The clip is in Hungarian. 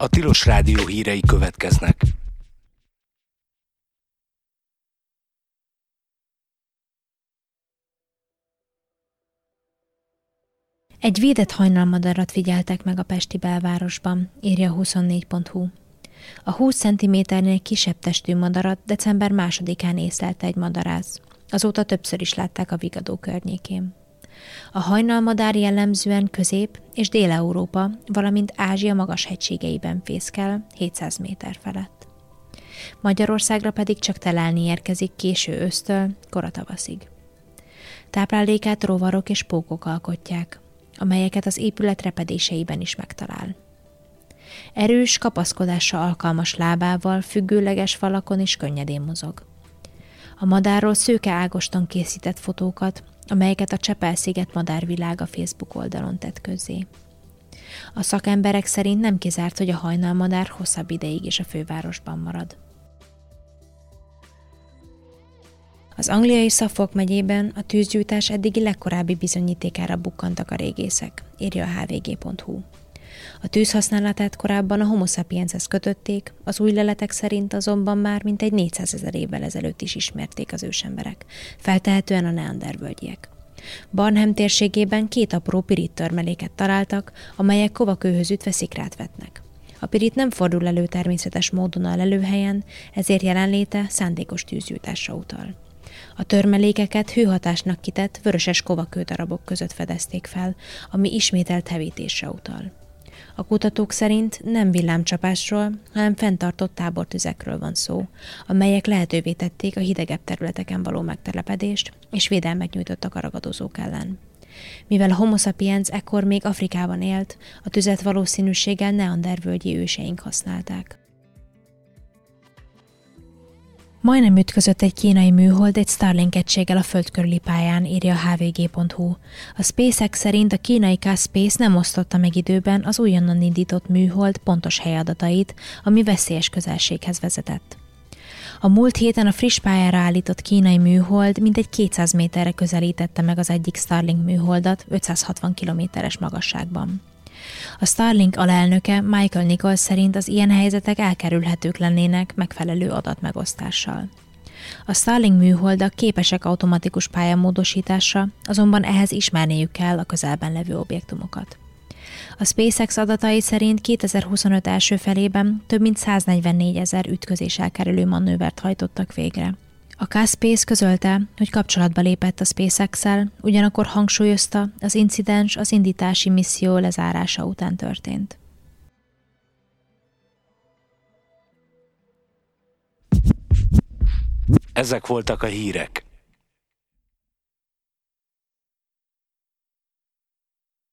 A Tilos Rádió hírei következnek. Egy védett hajnalmadarat figyeltek meg a pesti belvárosban, írja a 24.hu. A 20 cm-nél kisebb testű madarat december 2-án észlelte egy madarász. Azóta többször is látták a Vigadó környékén. A hajnalmadár jellemzően Közép- és Dél-Európa, valamint Ázsia magas hegységeiben fészkel 700 méter felett. Magyarországra pedig csak telelni érkezik késő ősztől kora tavaszig. Táplálékát rovarok és pókok alkotják, amelyeket az épület repedéseiben is megtalál. Erős, kapaszkodásra alkalmas lábával függőleges falakon is könnyedén mozog. A madárról Szőke Ágoston készített fotókat, amelyeket a Csepel-sziget Madárvilág a Facebook oldalon tett közzé. A szakemberek szerint nem kizárt, hogy a hajnalmadár hosszabb ideig is a fővárosban marad. Az angliai Suffolk megyében a tűzgyújtás eddigi legkorábbi bizonyítékára bukkantak a régészek, írja a hvg.hu. A tűz használatát korábban a Homo sapienshez kötötték, az új leletek szerint azonban már mintegy 400 000 évvel ezelőtt is ismerték az ősemberek, feltehetően a neandervölgyiek. Barnhem térségében 2 apró pirit törmeléket találtak, amelyek kovakőhöz ütve szikrát vetnek. A pirit nem fordul elő természetes módon a lelőhelyen, ezért jelenléte szándékos tűzgyújtásra utal. A törmelékeket hőhatásnak kitett vöröses kovakődarabok között fedezték fel, ami ismételt hevítésre utal. A kutatók szerint nem villámcsapásról, hanem fenntartott tábortüzekről van szó, amelyek lehetővé tették a hidegebb területeken való megtelepedést, és védelmet nyújtottak a ragadozók ellen. Mivel a Homo sapiens ekkor még Afrikában élt, a tüzet valószínűséggel neandervölgyi őseink használták. Majdnem ütközött egy kínai műhold egy Starlink egységgel a föld körüli pályán, írja a hvg.hu. A SpaceX szerint a kínai K-Space nem osztotta meg időben az újonnan indított műhold pontos helyadatait, ami veszélyes közelséghez vezetett. A múlt héten a friss pályára állított kínai műhold mintegy 200 méterre közelítette meg az egyik Starlink műholdat 560 kilométeres magasságban. A Starlink alelnöke Michael Nichols szerint az ilyen helyzetek elkerülhetők lennének megfelelő adatmegosztással. A Starlink műholdak képesek automatikus pályamódosításra, azonban ehhez ismerniük kell a közelben levő objektumokat. A SpaceX adatai szerint 2025 első felében több mint 144 000 ütközéssel kerülő manővert hajtottak végre. A K-Space közölte, hogy kapcsolatba lépett a SpaceX-szel, ugyanakkor hangsúlyozta, az incidens az indítási misszió lezárása után történt. Ezek voltak a hírek.